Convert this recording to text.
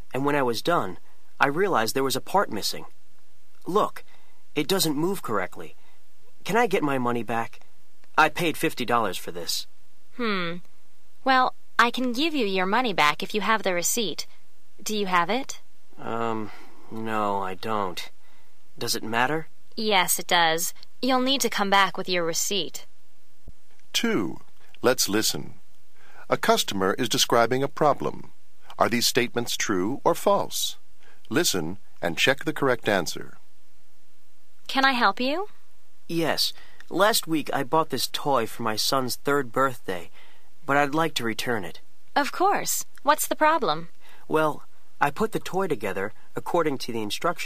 and when I was done, I realized there was a part missing. Look, it doesn't move correctly. Can I get my money back? I paid $50 for this. Well, I can give you your money back if you have the receipt. Do you have it? No, I don't. Does it matter? Yes, it does. You'll need to come back with your receipt. 2. Let's listen. A customer is describing a problem. Are these statements true or false? Listen and check the correct answer. Can I help you? Yes. Last week I bought this toy for my son's 3rd birthday, but I'd like to return it. Of course. What's the problem? Well, I put the toy together according to the instructions.